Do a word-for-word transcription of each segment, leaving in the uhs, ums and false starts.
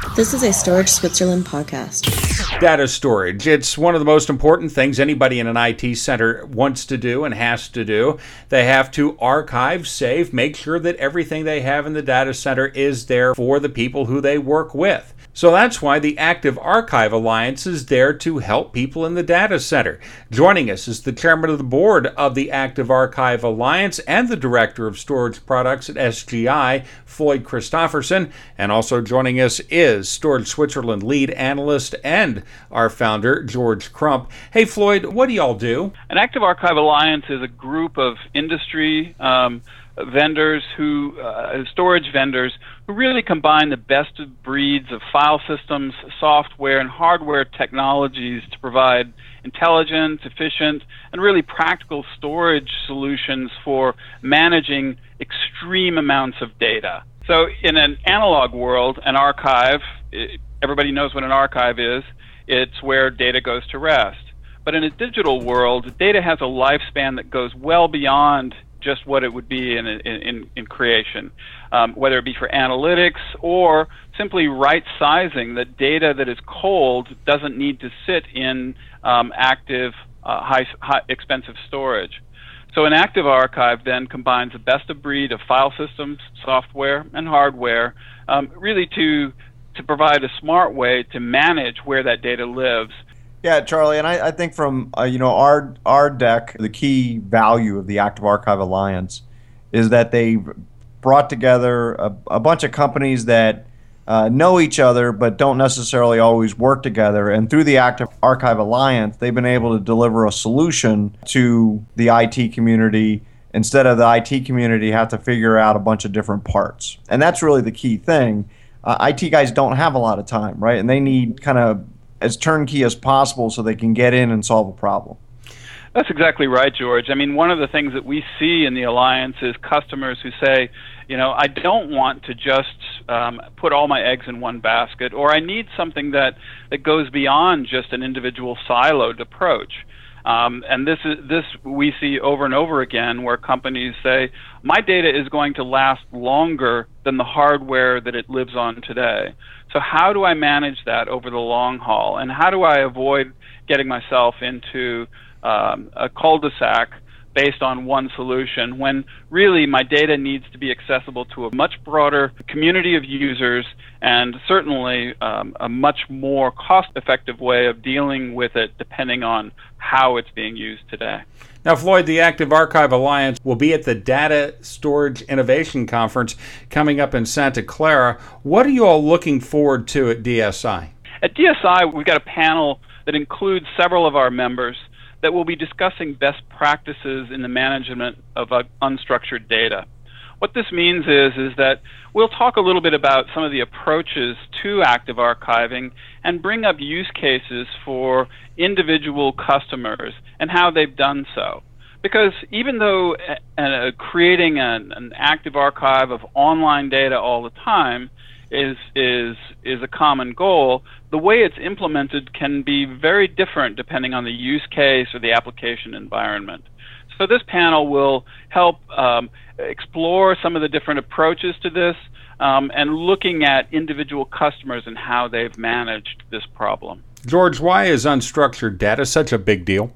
This is a Storage Switzerland podcast. Data storage. It's one of the most important things anybody in an I T center wants to do and has to do. They have to archive, save, make sure that everything they have in the data center is there for the people who they work with. So that's why the Active Archive Alliance is there to help people in the data center. Joining us is the chairman of the board of the Active Archive Alliance and the director of storage products at S G I, Floyd Christofferson. And also joining us is Storage Switzerland lead analyst and our founder, George Crump. Hey, Floyd, what do y'all do? An Active Archive Alliance is a group of industry um, vendors who, uh, storage vendors, who really combine the best of breeds of file systems, software, and hardware technologies to provide intelligent, efficient, and really practical storage solutions for managing extreme amounts of data. So in an analog world, an archive, everybody knows what an archive is. It's where data goes to rest. But in a digital world, data has a lifespan that goes well beyond just what it would be in in, in creation, um, whether it be for analytics or simply right-sizing that data that is cold doesn't need to sit in um, active, uh, high, high, expensive storage. So an Active Archive then combines the best of breed of file systems, software, and hardware, um, really to to provide a smart way to manage where that data lives. Yeah, Charlie, and I, I think from uh, you know our our deck, the key value of the Active Archive Alliance is that they brought together a, a bunch of companies that uh, know each other but don't necessarily always work together. And through the Active Archive Alliance, they've been able to deliver a solution to the I T community instead of the I T community have to figure out a bunch of different parts. And that's really the key thing. Uh, I T guys don't have a lot of time, right? And they need kind of as turnkey as possible so they can get in and solve a problem. That's exactly right, George. I mean, one of the things that we see in the Alliance is customers who say, you know, I don't want to just um, put all my eggs in one basket, or I need something that, that goes beyond just an individual siloed approach. Um, and this is this we see over and over again where companies say, my data is going to last longer than the hardware that it lives on today. So how do I manage that over the long haul? And how do I avoid getting myself into um, a cul-de-sac based on one solution when really my data needs to be accessible to a much broader community of users and certainly um, a much more cost-effective way of dealing with it depending on how it's being used today. Now, Floyd, the Active Archive Alliance will be at the Data Storage Innovation Conference coming up in Santa Clara. What are you all looking forward to at D S I? At D S I, we've got a panel that includes several of our members that will be discussing best practices in the management of uh, unstructured data. What this means is, is that we'll talk a little bit about some of the approaches to active archiving and bring up use cases for individual customers and how they've done so. Because even though uh, uh, creating an, an active archive of online data all the time is is is a common goal, the way it's implemented can be very different depending on the use case or the application environment. So this panel will help um, explore some of the different approaches to this um, and looking at individual customers and how they've managed this problem. George, why is unstructured data such a big deal?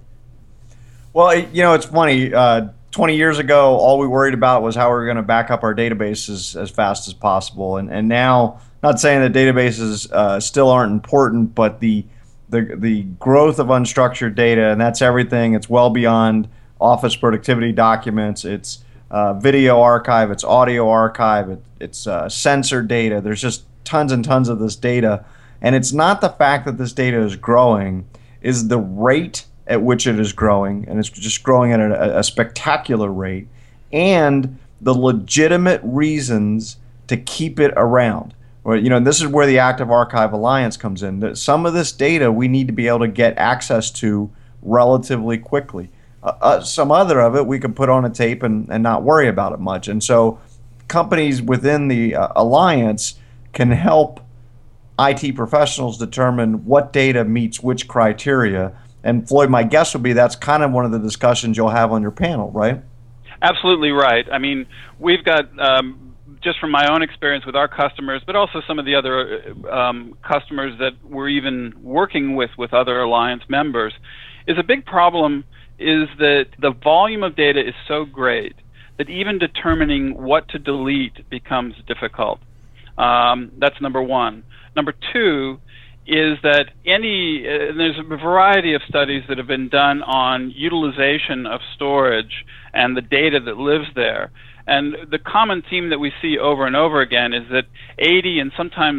Well, you know, it's funny. Uh, twenty years ago, all we worried about was how we were going to back up our databases as fast as possible. And, and now, not saying that databases uh, still aren't important, but the, the, the growth of unstructured data, and that's everything. It's well beyond office productivity documents. It's uh, video archive. It's audio archive. It, it's uh, sensor data. There's just tons and tons of this data. And it's not the fact that this data is growing, is the rate at which it is growing, and it's just growing at a, a spectacular rate, and the legitimate reasons to keep it around. Well, you know, this is where the Active Archive Alliance comes in. That some of this data we need to be able to get access to relatively quickly. Uh, uh, some other of it we can put on a tape and, and not worry about it much. And so companies within the uh, Alliance can help I T professionals determine what data meets which criteria. And Floyd, my guess would be that's kind of one of the discussions you'll have on your panel, right? Absolutely right. I mean, we've got um, just from my own experience with our customers, but also some of the other um, customers that we're even working with with other Alliance members, is a big problem is that the volume of data is so great that even determining what to delete becomes difficult. Um, that's number one. Number two is that any, uh, there's a variety of studies that have been done on utilization of storage and the data that lives there. And the common theme that we see over and over again is that eighty and sometimes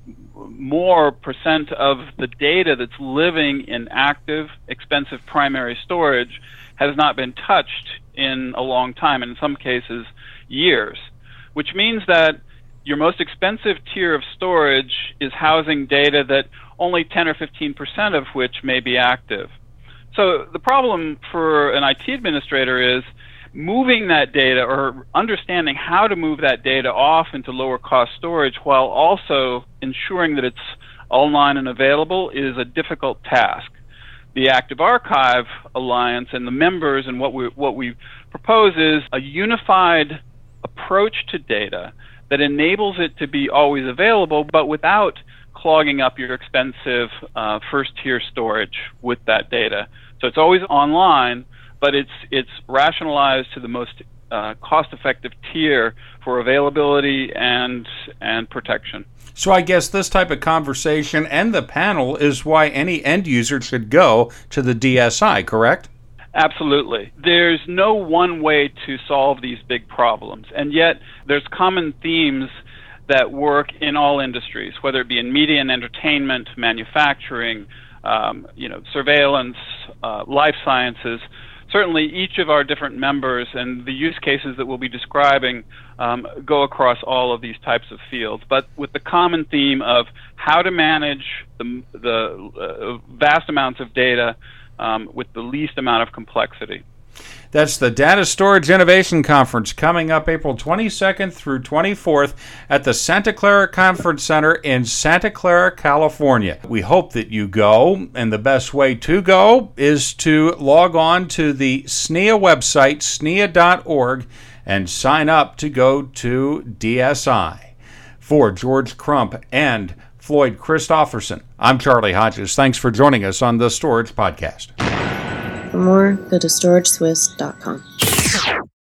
more percent of the data that's living in active, expensive primary storage has not been touched in a long time, and in some cases, years, which means that your most expensive tier of storage is housing data that only ten or fifteen percent of which may be active. So the problem for an I T administrator is moving that data or understanding how to move that data off into lower cost storage while also ensuring that it's online and available is a difficult task. The Active Archive Alliance and the members and what we, what we propose is a unified approach to data that enables it to be always available, but without clogging up your expensive uh, first-tier storage with that data. So it's always online, but it's it's rationalized to the most uh, cost-effective tier for availability and and protection. So I guess this type of conversation and the panel is why any end user should go to the D S I, correct? Absolutely. There's no one way to solve these big problems, and yet there's common themes that work in all industries, whether it be in media and entertainment, manufacturing, um, you know, surveillance, uh, life sciences. Certainly each of our different members and the use cases that we'll be describing um, go across all of these types of fields, but with the common theme of how to manage the, the uh, vast amounts of data um, with the least amount of complexity. That's the Data Storage Innovation Conference coming up April twenty-second through twenty-fourth at the Santa Clara Conference Center in Santa Clara, California. We hope that you go, and the best way to go is to log on to the S N I A website, S N I A dot org, and sign up to go to D S I. For George Crump and Floyd Christofferson, I'm Charlie Hodges. Thanks for joining us on the Storage Podcast. For more, go to storage swiss dot com.